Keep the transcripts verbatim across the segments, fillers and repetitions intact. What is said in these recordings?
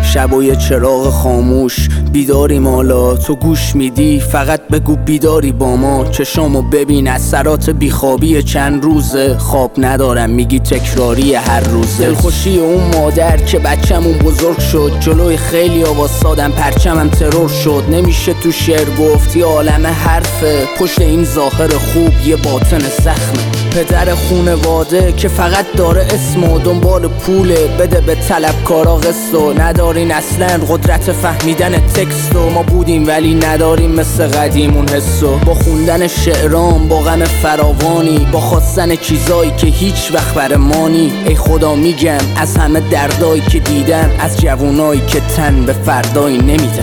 شب و یه چراغ خاموش بیداریم حالا، تو گوش میدی فقط بگو بیداری با ما. چشامو ببین اثرات بیخوابی چند روزه، خواب ندارم میگی تکراری هر روزه. دلخوشی اون مادر که بچه‌مون بزرگ شد، جلوی خیلی آواسادم پرچمم ترور شد. نمیشه تو شعر گفت یه عالم حرفه، پشت این ظاهر خوب یه باطن زخمه. پدر خونواده که فقط داره اسم و دنبال پوله، بده به طلبکارا قسطو. ندارین اصلا قدرت فهمیدن تکستو، ما بودیم ولی نداریم مثل قدیمون حسو. با خوندن شعرام با غم فراوانی، با خواستن چیزایی که هیچ وقت بر مانی. ای خدا میگم از همه دردایی که دیدم، از جوونایی که تن به فردایی نمیدن.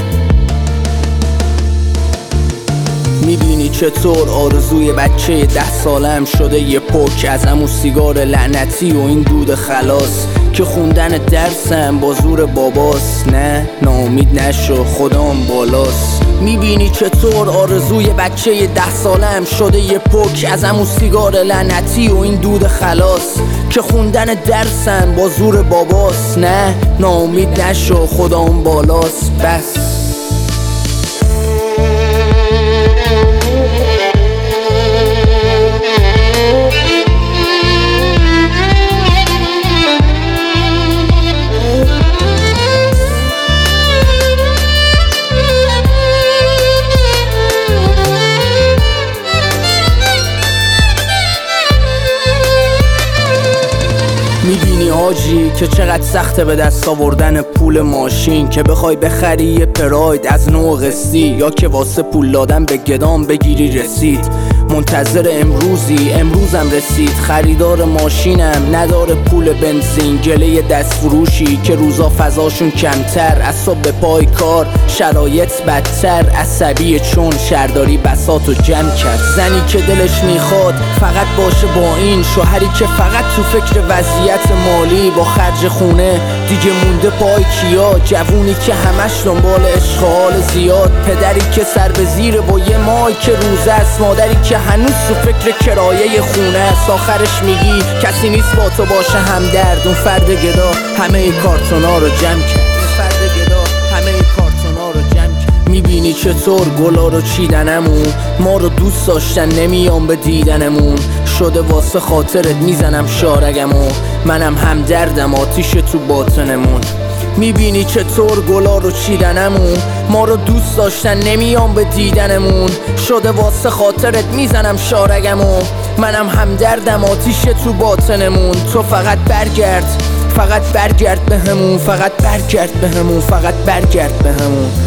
میبینی چطور آرزوی بچه ده سالم شده یه پک از همون سیگار لعنتی و این دود خلاص که خوندن درسم با زور باباست. نه ناامید نشو خدام بالاست. میبینی چطور آرزوی بچه ده سالم شده یه پک از همون سیگار لعنتی و این دود خلاص که خوندن درسم با زور باباست. نه ناامید نشو خدام بالاست. بس میبینی آجی که چقدر سخته به دست آوردن پول ماشین، که بخوای بخری یه پراید از نوع قسطی، یا که واسه پول دادن به گدام بگیری رسید. منتظر امروزی امروزم رسید، خریدار ماشینم نداره پول بنزین. گله دست فروشی که روزا فضاشون کمتر، از صبح به پای کار شرایط بدتر. عصبی چون شهرداری بساطو جمع کرد. زنی که دلش میخواد فقط باشه با این، شوهری که فقط تو فکر وضعیت مالی، با خرج خونه دیگه مونده پای کیا. جوونی که همش دنبال اشغال زیاد، پدری که سر به زیر با یه مای که روزه است، مادری که هنوز تو فکر کرایه خونه است. آخرش میگی کسی نیست با تو باشه همدرد. اون فرد گدا همه کارتونا رو جمع کرد. فرد گدا همه کارتونا رو جمع کرد. میبینی چطور گلا رو چیدنمون، ما رو دوست داشتن نمیام به دیدنمون. شده واسه خاطرت میزنم شارگمو، منم همدردم آتیش تو باطنمون. میبینی چطور گلا رو چیدنمون، ما رو دوست داشتن نمیام به دیدنمون. شده واسه خاطرت میزنم شارگمو، منم همدردم آتیش تو باطنمون. تو فقط برگرد فقط برگرد به همون، فقط برگرد به همون، فقط برگرد به همون.